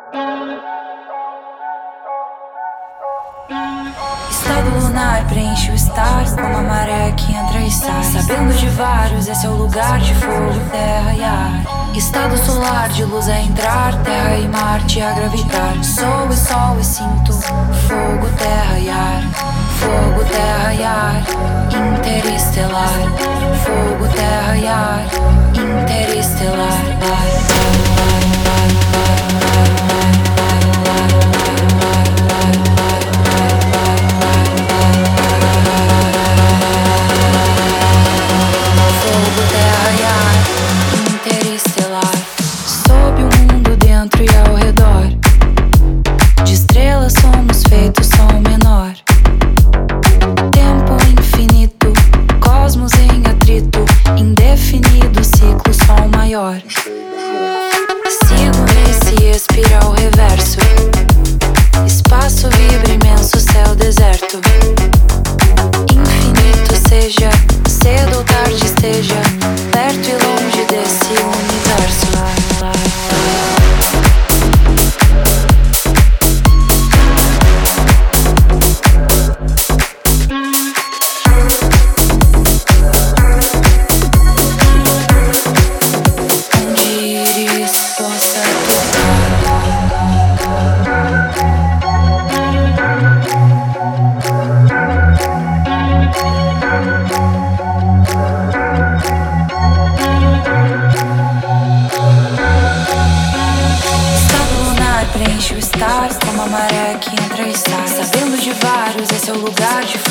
Estado lunar preenche o estar como a maré que entra e sai. Sabendo de vários, esse é o lugar de fogo, terra e ar. Estado solar de luz é entrar, terra e Marte a gravitar. Sou e sol e sinto fogo, terra e ar. Fogo, terra e ar, interestelar. Fogo, terra e ar, interestelar. Fogo, terra e ar, interestelar. Sob o mundo dentro e ao redor, de estrelas somos feitos som menor. Tempo infinito, cosmos em atrito, indefinido ciclo sol maior. Sigo nesse espiral reverso, espaço vibra imenso, céu deserto. Infinito seja, cedo ou tarde esteja, perto e longe desse universo. Onde íris possa preenche o estar como a maré que entra e sai. Sabendo de vários, esse é o lugar de